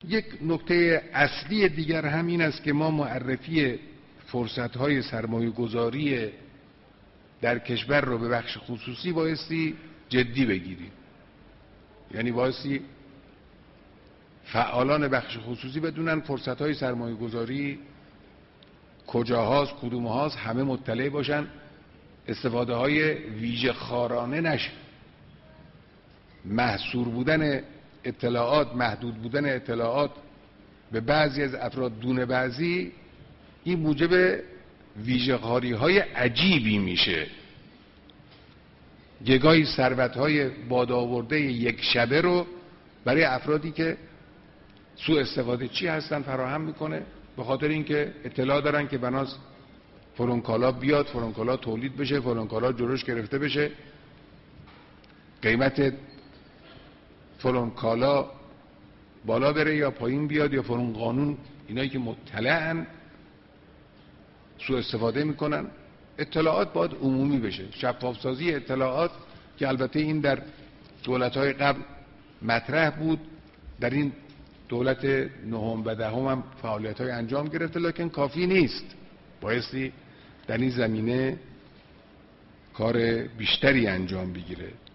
یک نکته اصلی دیگر هم این است که ما معرفی فرصت‌های سرمایه‌گذاری در کشور رو به بخش خصوصی بایستی جدی بگیریم. یعنی بایستی فعالان بخش خصوصی بدونن فرصت‌های سرمایه‌گذاری کجاهاست، کدوم هاست، همه مطلع باشن، استفاده های ویژه خارانه نشه. محصور بودن اطلاعات، محدود بودن اطلاعات به بعضی از افراد دون بعضی، این موجب ویژه خاری های عجیبی میشه. گاهی ثروت های بادآورده یک شبه رو برای افرادی که سوء استفاده چی هستن فراهم میکنه، به خاطر اینکه اطلاع دارن که بناست فلان کالا بیاد، فلان کالا تولید بشه، فلان کالا جلوش گرفته بشه، قیمت فلان کالا بالا بره یا پایین بیاد، یا فلان قانون. اینایی که مطلعن سوء استفاده میکنن. اطلاعات باید عمومی بشه، شفاف سازی اطلاعات، که البته این در دولت‌های قبل مطرح بود، در این دولت نهم و دهم هم فعالیت‌های انجام گرفته، لکن کافی نیست. بایستی در این زمینه کار بیشتری انجام بگیره.